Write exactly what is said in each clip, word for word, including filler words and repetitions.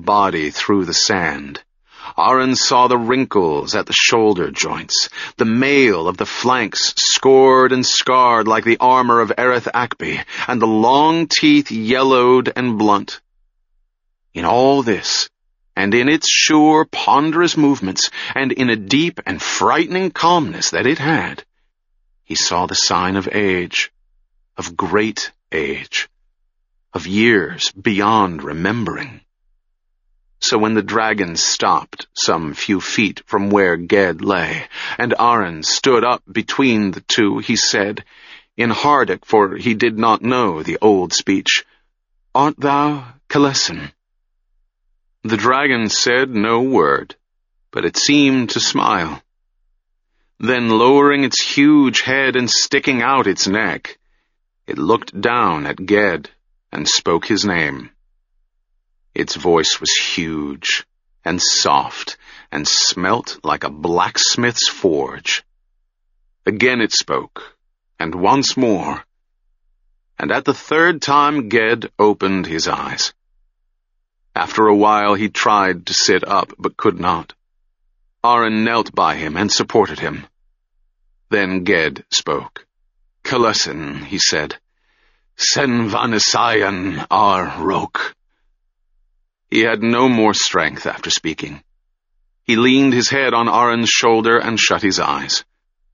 body through the sand. Aron saw the wrinkles at the shoulder joints, the mail of the flanks scored and scarred like the armor of Ereth Akbi, and the long teeth yellowed and blunt. In all this, and in its sure, ponderous movements, and in a deep and frightening calmness that it had, he saw the sign of age, of great age, of years beyond remembering. So when the dragon stopped some few feet from where Ged lay, and Aron stood up between the two, he said, in Hardic, for he did not know the old speech, "Art thou Kalessen?" The dragon said no word, but it seemed to smile. Then, lowering its huge head and sticking out its neck, it looked down at Ged and spoke his name. Its voice was huge and soft and smelt like a blacksmith's forge. Again it spoke, and once more, and at the third time Ged opened his eyes. After a while he tried to sit up, but could not. Aron knelt by him and supported him. Then Ged spoke. "Kalessen," he said, "sen vanisayan ar rok." He had no more strength after speaking. He leaned his head on Aron's shoulder and shut his eyes.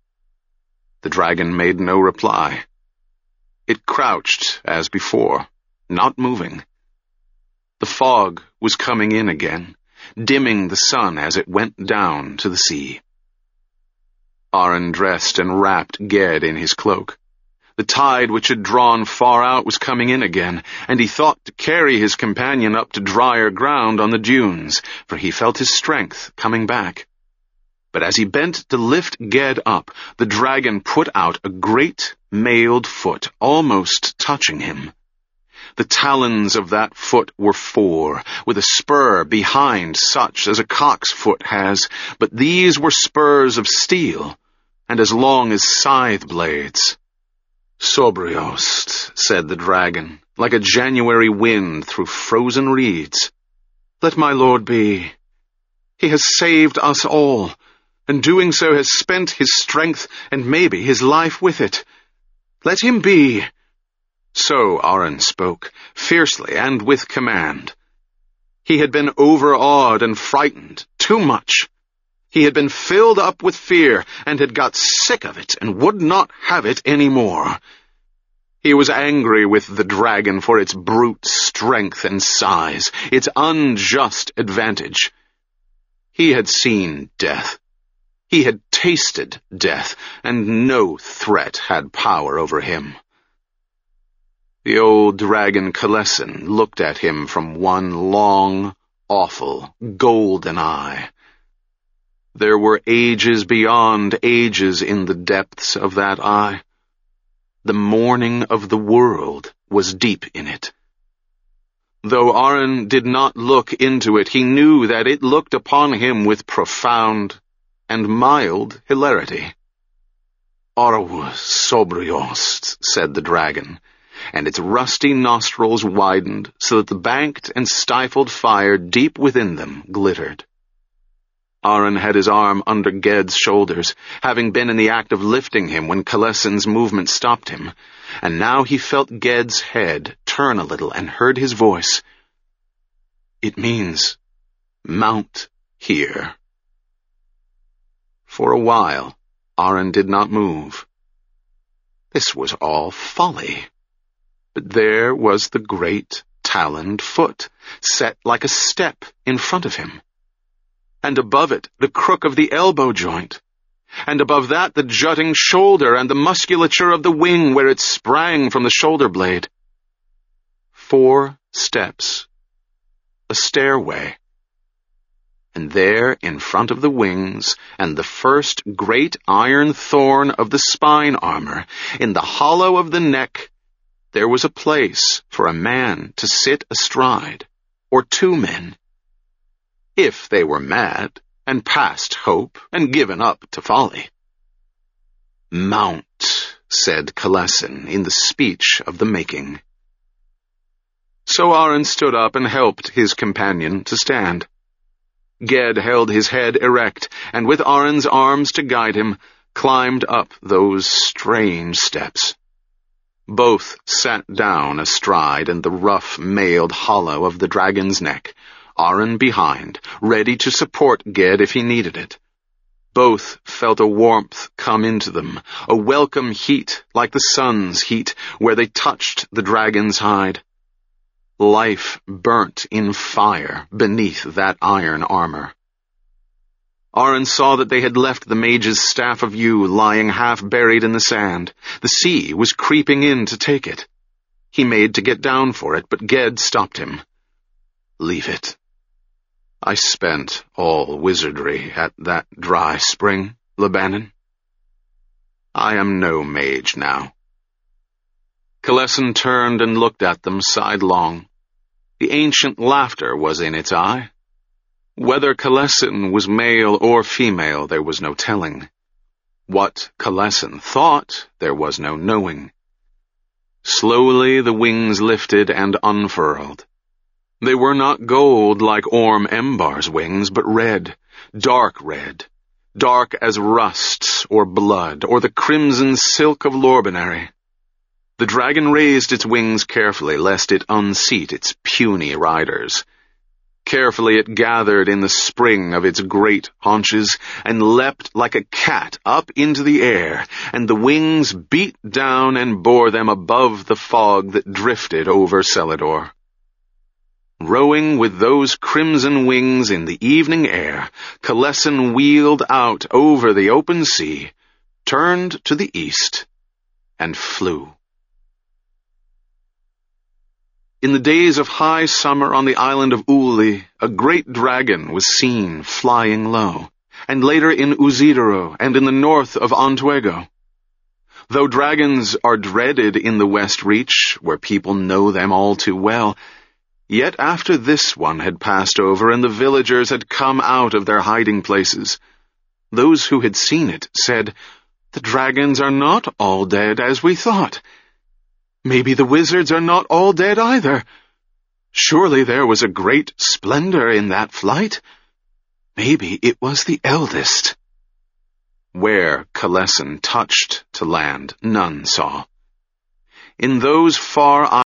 The dragon made no reply. It crouched as before, not moving. The fog was coming in again, dimming the sun as it went down to the sea. Aron dressed and wrapped Ged in his cloak. The tide which had drawn far out was coming in again, and he thought to carry his companion up to drier ground on the dunes, for he felt his strength coming back. But as he bent to lift Ged up, the dragon put out a great mailed foot, almost touching him. The talons of that foot were four, with a spur behind such as a cock's foot has, but these were spurs of steel, and as long as scythe blades. "Sobriost," said the dragon, like a January wind through frozen reeds. "Let my lord be. He has saved us all, and doing so has spent his strength and maybe his life with it. Let him be." So Aron spoke, fiercely and with command. He had been overawed and frightened, too much. He had been filled up with fear, and had got sick of it, and would not have it any more. He was angry with the dragon for its brute strength and size, its unjust advantage. He had seen death. He had tasted death, and no threat had power over him. The old dragon Kalessen looked at him from one long, awful, golden eye. There were ages beyond ages in the depths of that eye. The mourning of the world was deep in it. Though Aron did not look into it, he knew that it looked upon him with profound and mild hilarity. "Arw sobriost," said the dragon, and its rusty nostrils widened so that the banked and stifled fire deep within them glittered. Aron had his arm under Ged's shoulders, having been in the act of lifting him when Kalessen's movement stopped him, and now he felt Ged's head turn a little and heard his voice. "It means, mount here." For a while, Aron did not move. This was all folly. But there was the great taloned foot, set like a step in front of him. And above it the crook of the elbow joint, and above that the jutting shoulder and the musculature of the wing where it sprang from the shoulder blade. Four steps, a stairway, and there in front of the wings and the first great iron thorn of the spine armor, in the hollow of the neck, there was a place for a man to sit astride, or two men, if they were mad and past hope and given up to folly. "Mount," said Kalessen in the speech of the making. So Aron stood up and helped his companion to stand. Ged held his head erect, and with Aron's arms to guide him, climbed up those strange steps. Both sat down astride in the rough, mailed hollow of the dragon's neck, Aron behind, ready to support Ged if he needed it. Both felt a warmth come into them, a welcome heat like the sun's heat where they touched the dragon's hide. Life burnt in fire beneath that iron armor. Aron saw that they had left the mage's staff of yew lying half buried in the sand. The sea was creeping in to take it. He made to get down for it, but Ged stopped him. "Leave it. I spent all wizardry at that dry spring, Lebanon. I am no mage now." Kalessen turned and looked at them sidelong. The ancient laughter was in its eye. Whether Kalessen was male or female, there was no telling. What Kalessen thought, there was no knowing. Slowly the wings lifted and unfurled. They were not gold like Orm Embar's wings, but red, dark red, dark as rust or blood, or the crimson silk of Lorbenary. The dragon raised its wings carefully, lest it unseat its puny riders. Carefully it gathered in the spring of its great haunches, and leapt like a cat up into the air, and the wings beat down and bore them above the fog that drifted over Celador. Rowing with those crimson wings in the evening air, Kalessen wheeled out over the open sea, turned to the east, and flew. In the days of high summer on the island of Uli, a great dragon was seen flying low, and later in Usidero and in the north of Ontuego. Though dragons are dreaded in the West Reach, where people know them all too well, yet after this one had passed over and the villagers had come out of their hiding places, those who had seen it said, "The dragons are not all dead as we thought. Maybe the wizards are not all dead either. Surely there was a great splendor in that flight. Maybe it was the eldest." Where Kalessen touched to land, none saw. In those far